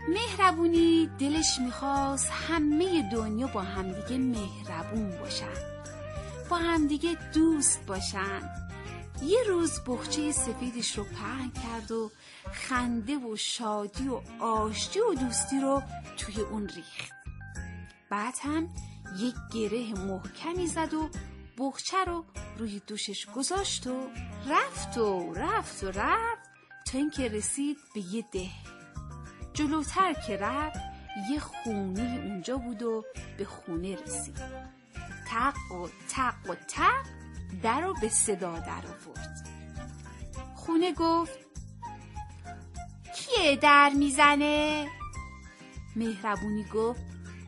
مهربونی دلش میخواست همه دنیا با همدیگه مهربون باشن، با همدیگه دوست باشن. یه روز بخچه سفیدش رو پهن کرد و خنده و شادی و آشتی و دوستی رو توی اون ریخت. بعد هم یک گره محکمی زد و بخچه رو روی دوشش گذاشت و رفت تا اینکه رسید به یه ده. جلوتر که رفت یه خونه اونجا بود و به خونه رسید. تق و تق و تق در رو به صدا در آورد. خونه گفت کیه در میزنه؟ مهربونی گفت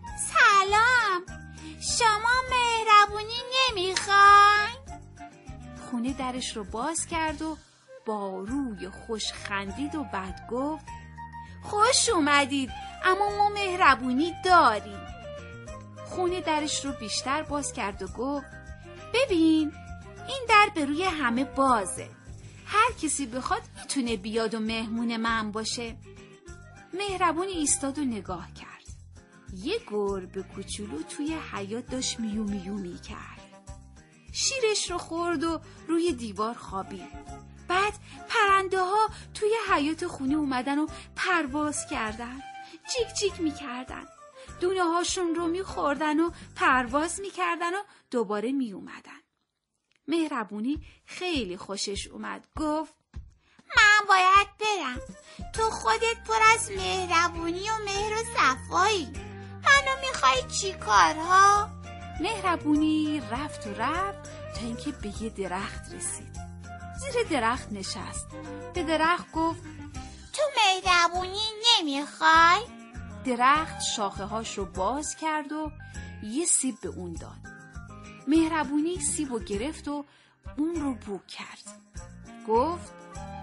سلام، شما مهربونی نمیخواین؟ خونه درش رو باز کرد و با روی خوش خندید و بعد گفت خوش اومدید، اما ما مهربونی داریم. خونه درش رو بیشتر باز کرد و گفت ببین این در به روی همه بازه، هر کسی بخواد میتونه بیاد و مهمون من باشه. مهربونی ایستاد و نگاه کرد. یه گربه کوچولو توی حیاط داشت میو میو میکرد. شیرش رو خورد و روی دیوار خوابید. بعد پرنده ها توی حیاط خونه اومدن و پرواز کردن، جیک جیک میکردن، دونه هاشون رو میخوردن و پرواز میکردن و دوباره میومدن. مهربونی خیلی خوشش اومد. گفت من باید برم، تو خودت پر از مهربونی و مهر و صفایی، منو میخوای چی کارها؟ مهربونی رفت تا اینکه به یه درخت رسید. زیر درخت نشست. به درخت گفت تو مهربونی نمیخوای؟ درخت شاخه هاش رو باز کرد و یه سیب به اون داد. مهربونی سیب رو گرفت و اون رو بو کرد. گفت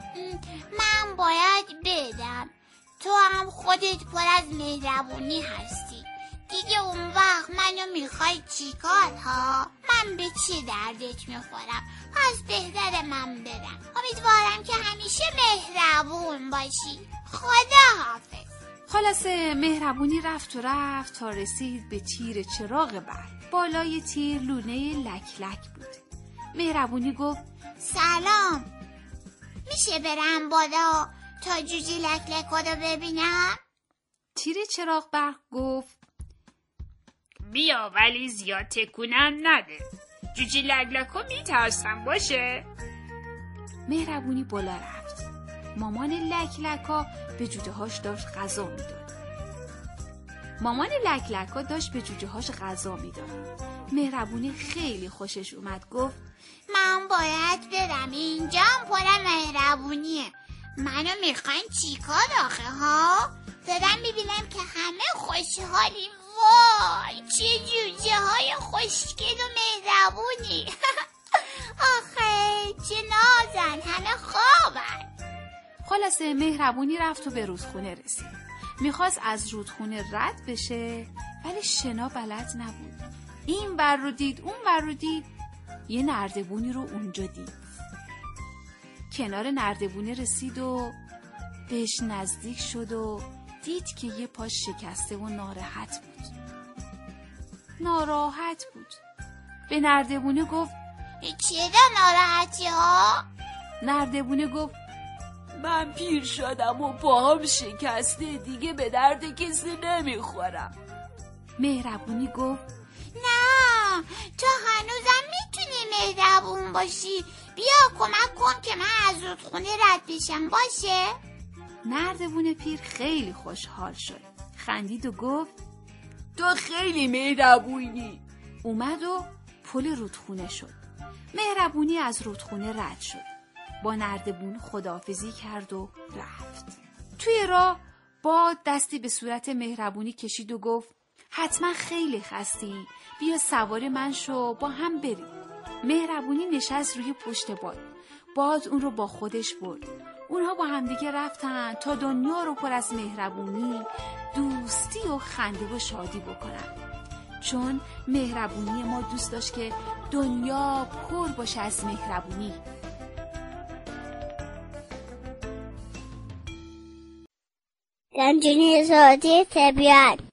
من باید بدم، تو هم خودت پر از مهربونی هستی، دیگه اون وقت منو میخوای چی کار ها؟ من به چی دردت میخورم؟ پس بهتره من برم. امیدوارم که همیشه مهربون باشی. خدا حافظ. خلاصه مهربونی رفت تا رسید به تیر چراغ برق. بالای تیر لونه لک لک بود. مهربونی گفت سلام، میشه برم بالا تا جوجه لک لک رو ببینم؟ تیر چراغ برق گفت بیا ولی زیاد تکونم نده، جوجه لک لک رو میترسم باشه. مهربونی بالا رفت. مامان لک لکا به جوجه هاش داشت غذا میداد. مهربونی خیلی خوشش اومد. گفت من باید برم، اینجا پر مهربونیه، منو میخواین چیکار آخه ها؟ دارم میبینم که همه خوشحالیم. وای چه جوجه های خوشگل و مهربونی. آخه چه نازن، همه خوابن. خلاصه مهربونی رفت و به رودخونه رسید. میخواست از رودخونه رد بشه ولی شنا بلد نبود. این ور رو دید اون ور رو دید. یه نردبونی رو اونجا دید. کنار نردبونه رسید و بهش نزدیک شد و دید که یه پاش شکسته و ناراحت بود. به نردبونه گفت چرا ناراحتی ها؟ نردبونه گفت من پیر شدم و پاهم شکسته، دیگه به درد کسی نمیخورم. مهربونی گفت نه، تو هنوزم میتونی مهربون باشی، بیا کمک کن که من از رودخونه رد بشم باشه؟ نردبون پیر خیلی خوشحال شد، خندید و گفت تو خیلی مهربونی. اومد و پل رودخونه شد. مهربونی از رودخونه رد شد. با نردبون خداحافظی کرد و رفت. توی راه باد دستی به صورت مهربونی کشید و گفت حتما خیلی خستی، بیا سوار من شو با هم بریم. مهربونی نشست روی پشت باد اون رو با خودش برد. اونها با همدیگه رفتن تا دنیا رو پر از مهربونی، دوستی و خنده و شادی بکنن. چون مهربونی ما دوست داشت که دنیا پر باشه از مهربونی. گنجینه صوتی تبیان.